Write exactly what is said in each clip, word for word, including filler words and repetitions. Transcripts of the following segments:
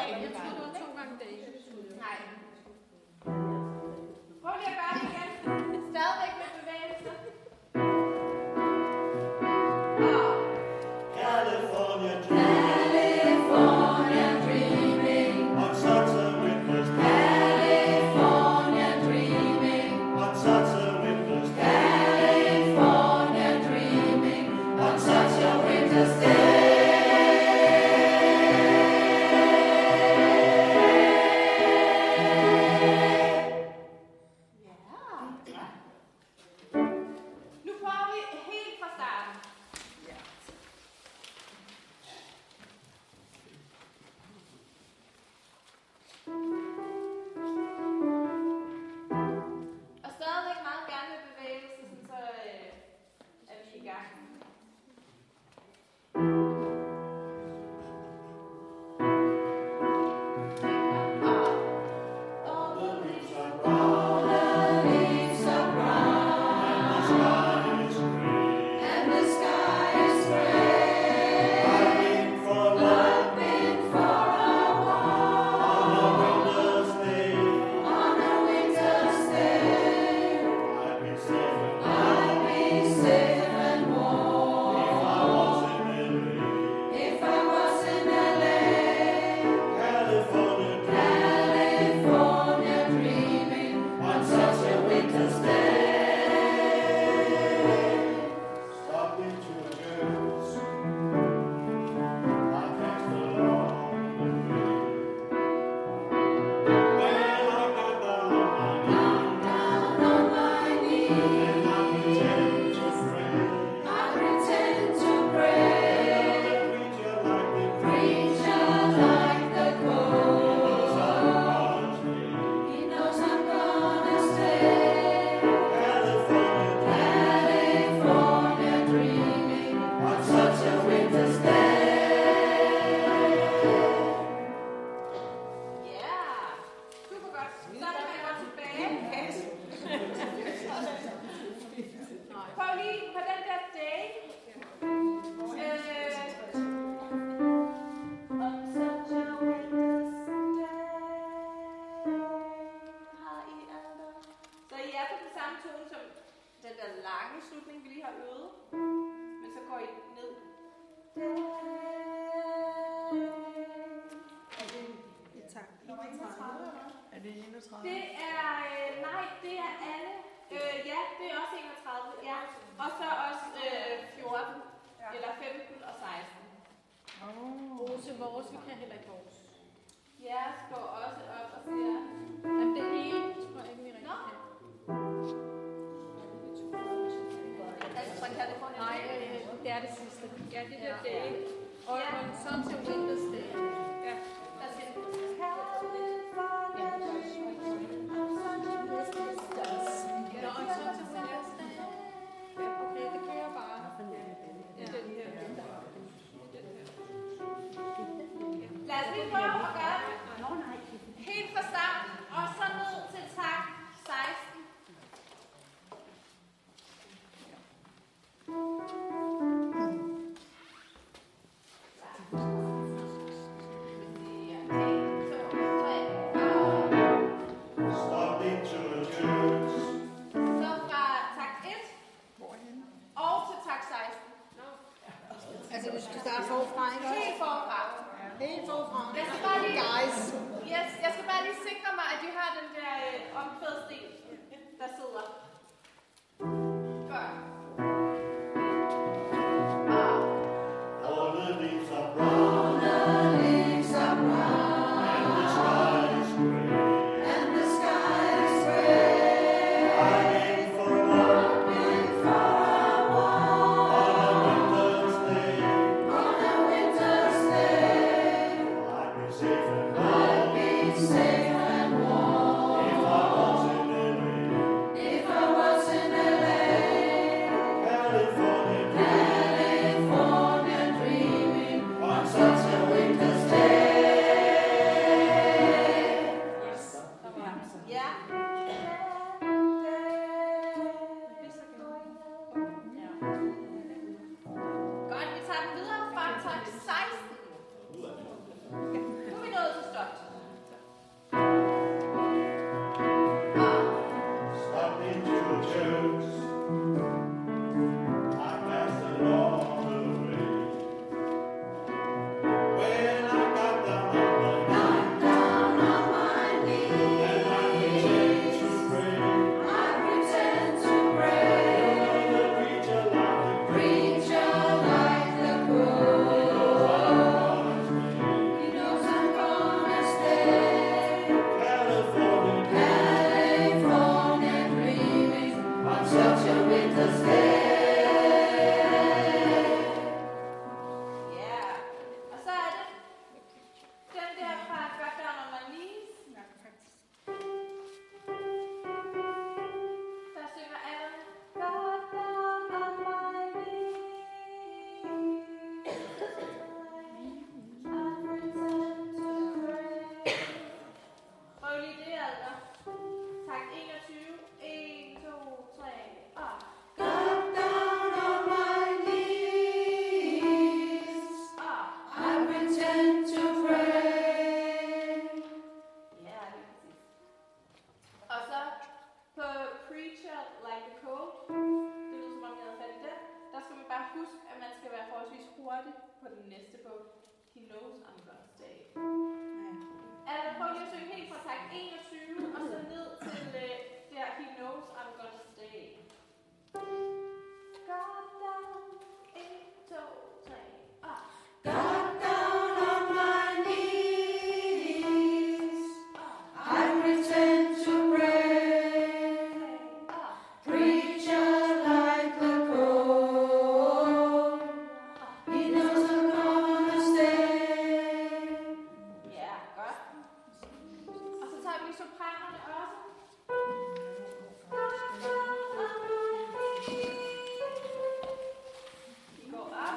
Okay, jeg tror, det var to gange dagen. Nej. Prøv lige at gøre det igen. Stadigvæk med bevægelser. California dreaming, California dreaming, on such a windless day. California dreaming, on such a windless day. California dreaming, on such a windless day. Nu prøver vi helt fra starten. Og stadigvæk meget gerne med bevægelse, sådan så øh, er vi i gang. All the leaves are brown, the leaves are brown, and the sky is grey, and the sky is grey. I've been for a walk, I've been for a walk, on a winter's day, on a winter's day. I'd be safe and I'd be safe and warm if I was in L A. If I was in L A. California, California dreaming on such a winter's day. Stop into a girl's. I passed along the way. When I got down on my knees, and I pretend to pray. I pretend to pray. The preacher like the cold. He knows I'm gonna stay. California, California dreaming on such a winter's day. Ja, super godt. Så er der med tilbage. Prøv lige på den der day. Øh, on such a winter's day. Har I alle? Så I er på den samme tone som den der lange slutning, vi lige har øvet. Men så går I ned. Er det i takt enogtredive? Er det enogtredive? Det er, øh, nej, det er alle. Øh, ja, det er også enogtredive, ja. Og så også øh, fjorten, eller femten og seksten. Åh. Rose vores, vi kan heller ikke vores. Jeres går også op og siger, Jamen det hele, tror jeg ikke, vi rigtig Nå. kan. altså fra California. Nej, øh, det er det sidste. Ja, det der day. Og Ja. on such a winter's day. Ja. Der siger det. Nå, on such a winter's day. Ja, okay, det kører bare. Ja. Den her. Lad os lige prøve at gøre det helt fra starten, og så ned til takt seksten. Stop into a church. Så fra takt et og til takt seksten. Altså, hvis du starter forfra, ikke også? Helt forfra. Helt forfra. Jeg skal bare lige, Guys. yes, jeg skal bare lige sikre mig, at I har den der øh, omkvædsten, der sidder. Godt. Og All the leaves are brown, the leaves are brown, and the sky is grey, and the sky is grey. I've been for a walk, been for a walk, on a winter's day, on a winter's day. I'd be safe and warm, I'd be safe and warm if I was in L A. Like a Cold. Det lyder som om, jeg havde fat i den. Der skal man bare huske, at man skal være forholdsvis hurtig på den næste bog. He knows I'm gonna stay. Altså, prøv lige at synge helt fra takt enogtyve, og så ned til øh, der, He knows I'm gonna stay. Got down, en, to, tre, op. Got down on my knees. I pretend to pray. Preacher like the cold. He knows I'm gonna stay. Ja, godt. Og så tager vi lige sopranerne også. Vi går op.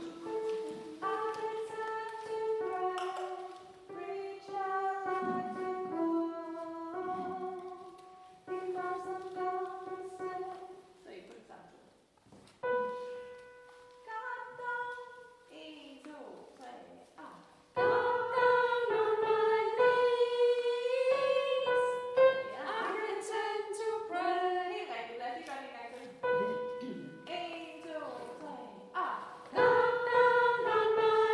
Så I på det samme tid. Got down. En, to, tre, op. Got down on my knees. Ja. I pretend to pray. Helt rigtigt. Lad os lige gøre det en gang til. En, to, tre, op. Got down on my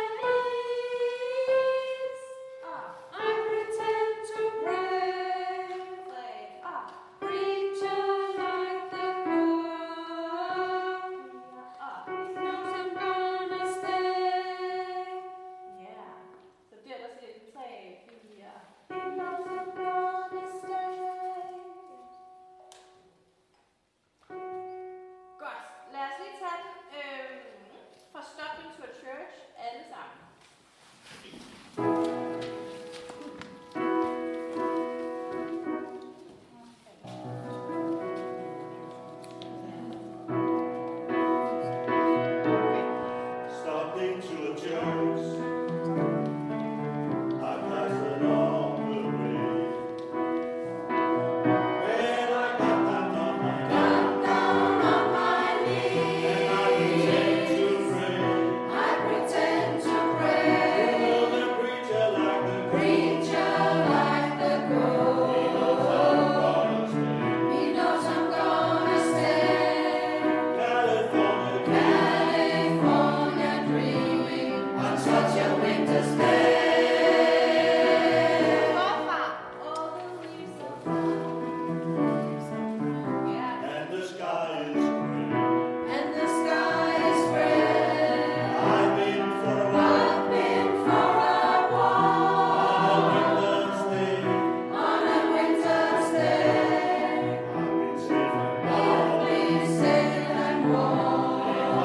knees. Op. I pretend to pray. Tre, op. Preacher like the cold. Op. Knows I'm gonna stay. Ja. Så der, der siger den tre, fire. He knows I'm gonna stay. Godt. Lad os lige tage den øhm, fra Stop Into a Church, alle sammen. Stopped into a church. I passed along the way. When I got down on my Got down on my and knees. I pretend to pray. I pretend to pray. Will the preacher like the Preacher like the He knows I'm cold. gonna stay. He knows I'm gonna stay. California, California dreaming on such a winter's day. Forfra. All the leaves are falling. Ja. and the sky is gray. And the sky is red. I've been for a walk I've been for a on a walk winter's day. on a winter's day. I've been safe and I'll warm. be safe and warm.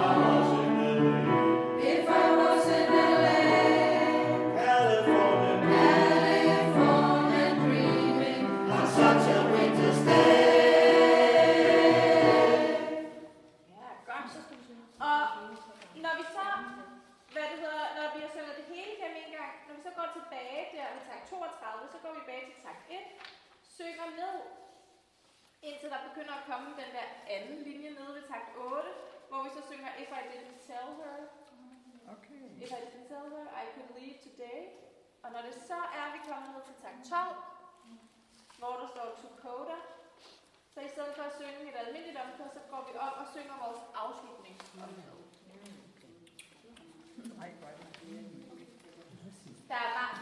If I was in If I was in the L A, California, California dreaming on such a winter's day. Ja, godt. Og når vi så, hvad det hedder, når vi har sunget det hele igennem en gang, når vi så går tilbage der ved takt toogtredive, så går vi tilbage til takt et, synger ned, indtil der begynder at komme den der anden linje nede ved takt otte, hvor vi så synger If I Didn't Tell Her, Okay. If I Didn't Tell Her, I Could Leave Today. Og når det så er, vi kommer ned til takt tolv, hvor der står To Coda, så i stedet for at synge et almindeligt omkvæd, så går vi op og synger vores afslutningsomkvæd. Nej, hvor er det. Der er, bare,